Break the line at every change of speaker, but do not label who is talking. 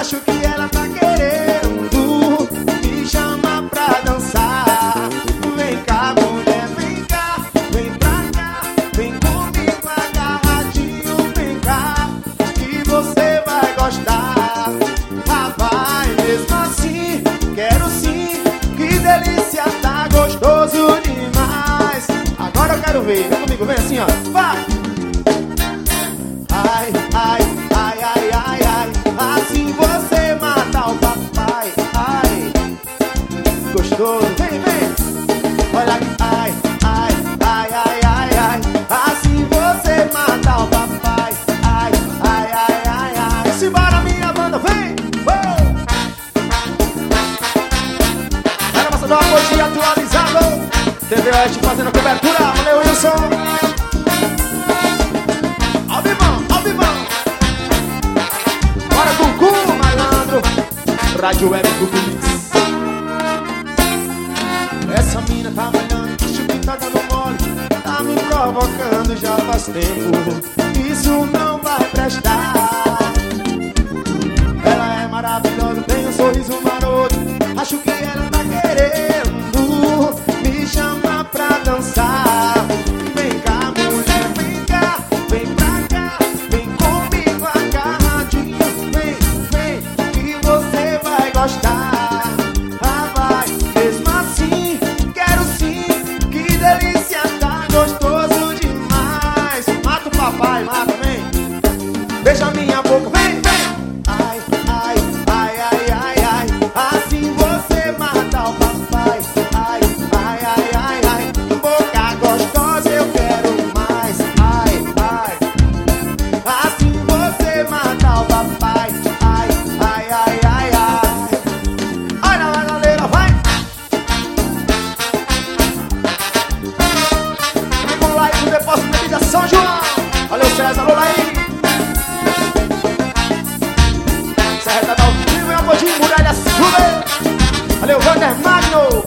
Acho que ela tá querendo me chamar pra dançar. Vem cá, mulher, vem cá, vem pra cá, vem comigo agarradinho, vem cá, que você vai gostar. Ah, vai mesmo assim, quero sim, que delícia, tá gostoso demais. Agora eu quero ver, vem comigo, vem assim, ó, vai. Ai, ai, ai, ai, ai, ai, assim você mata o papai. Ai, gostoso, vem, vem. Olha aqui, ai, ai, ai, ai, ai, ai, assim você mata o papai. Ai, ai, ai, ai, ai. Simbora, minha banda, vem. Era pra dar uma coisinha atualizada. TV Oeste fazendo cobertura. Valeu, Wilson. Rádio Web Google Mix. Essa mina tá malhando, acho que tá dando mole, tá me provocando já faz tempo. Isso não vai prestar. Ela é maravilhosa, tem um sorriso maroto. Acho que ela tá querendo me chamar pra dançar. Vem cá, mulher, vem cá, vem pra cá, vem comigo agarradinho, vem, vem, que você vai gostar. Ah, vai, mesmo assim, quero sim, que delícia, tá gostoso demais. Mata o papai, mata, vem. Beija minha boca, vem, vem. Ai, ai, ai, ai, ai, ai, assim você mata o papai. Ai, ai, ai, ai, ai, boca gostosa, eu quero mais. Ai, ai, assim você mata o papai. Ai, ai, ai, ai, ai. Olha lá, galera, vai! Vamos lá aí no depósito de mídia São João. Valeu, César, alô, aí. Serra da Dalvinho, meu amor de Muralha Sul. Valeu, Wander Magno.